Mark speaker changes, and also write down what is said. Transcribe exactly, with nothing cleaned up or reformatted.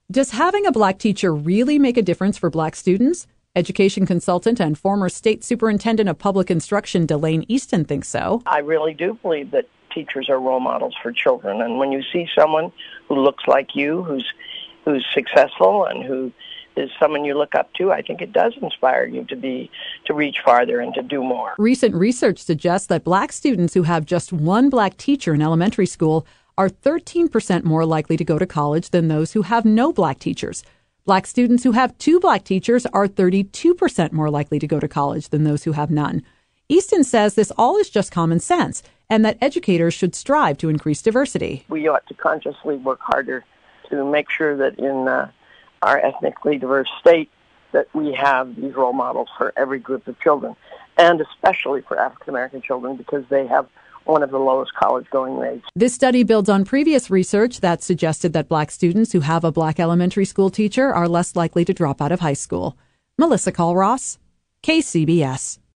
Speaker 1: Does having a black teacher really make a difference for black students? Education consultant and former state superintendent of public instruction, Delane Easton, thinks so.
Speaker 2: I really do believe that teachers are role models for children. And when you see someone who looks like you, who's who's successful and who is someone you look up to, I think it does inspire you to be to reach farther and to do more.
Speaker 1: Recent research suggests that black students who have just one black teacher in elementary school are thirteen percent more likely to go to college than those who have no black teachers. Black students who have two black teachers are thirty-two percent more likely to go to college than those who have none. Easton says this all is just common sense and that educators should strive to increase diversity.
Speaker 2: We ought to consciously work harder to make sure that in uh, our ethnically diverse state that we have these role models for every group of children, and especially for African American children because they have one of the lowest college-going rates.
Speaker 1: This study builds on previous research that suggested that black students who have a black elementary school teacher are less likely to drop out of high school. Melissa Call-Ross, K C B S.